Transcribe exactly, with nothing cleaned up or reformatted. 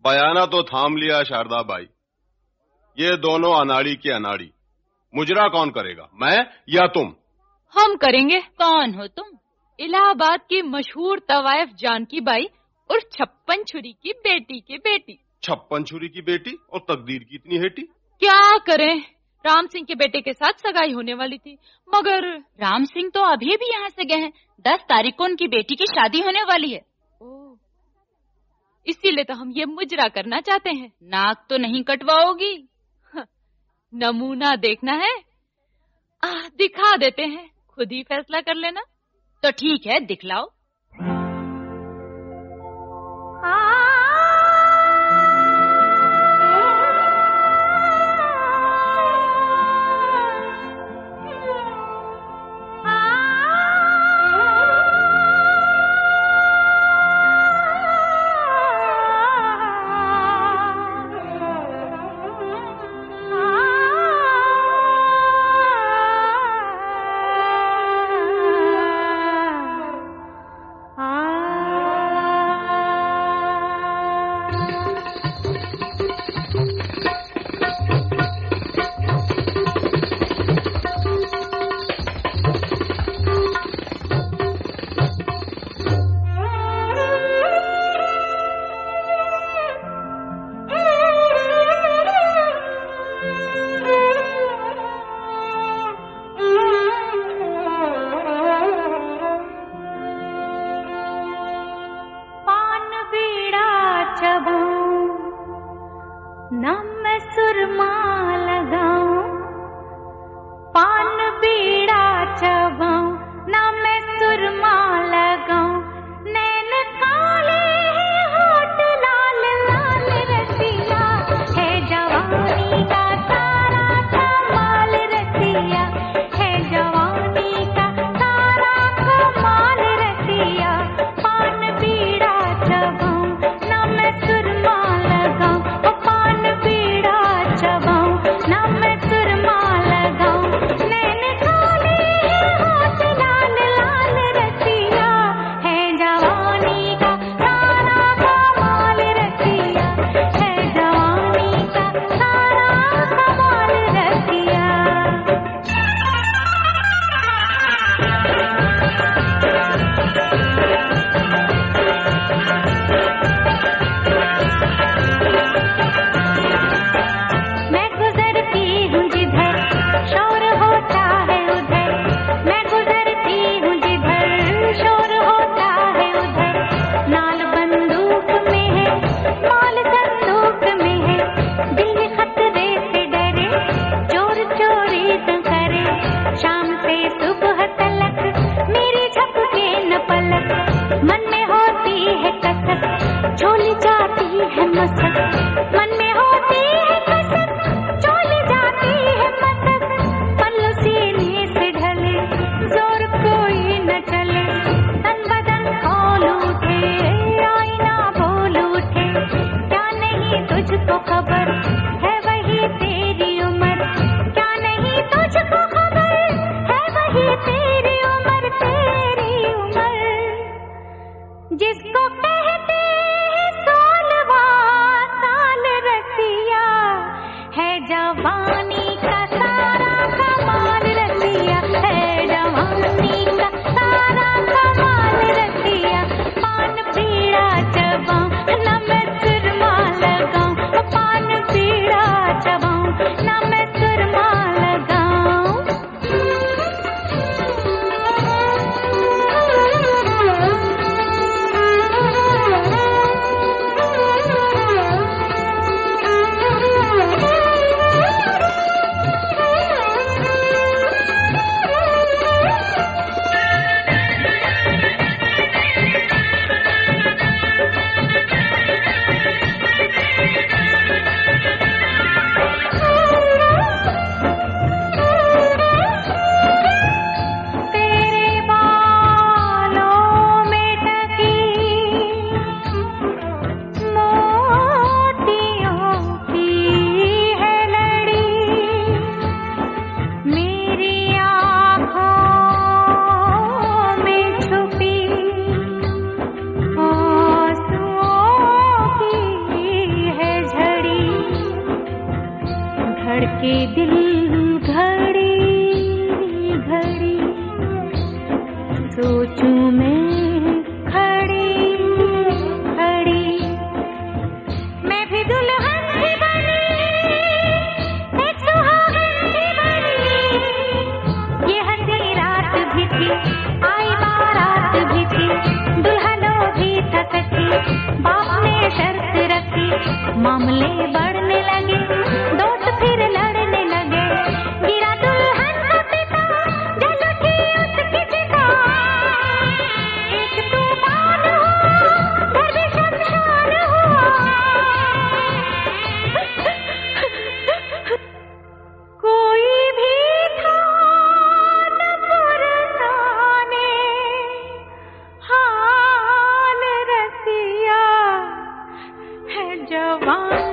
बयाना तो थाम लिया शारदा बाई। ये दोनों अनाड़ी के अनाड़ी। मुजरा कौन करेगा, मैं या तुम? हम करेंगे। कौन हो तुम? इलाहाबाद की मशहूर तवायफ जानकी बाई और छप्पन छुरी की बेटी की बेटी। छप्पन छुरी की बेटी और तकदीर की इतनी हेटी। क्या करें, राम सिंह के बेटे के साथ सगाई होने वाली थी, मगर राम सिंह तो अभी भी यहाँ से गए हैं। दस तारीख को उनकी बेटी की शादी होने वाली है। ओह, इसीलिए तो हम ये मुजरा करना चाहते हैं। नाक तो नहीं कटवाओगी? नमूना देखना है, आ, दिखा देते हैं, खुद ही फैसला कर लेना। तो ठीक है, दिखलाओ। मामले बढ़ने लगे, दोस्त फिर लड़ने लगे, गिरा दुल्हन का पिता, जल उठी उसकी चिता, एक तूफान हुआ, घर भी शमशान हुआ। कोई भी था न पुरसाने, हाल रसिया है जवान।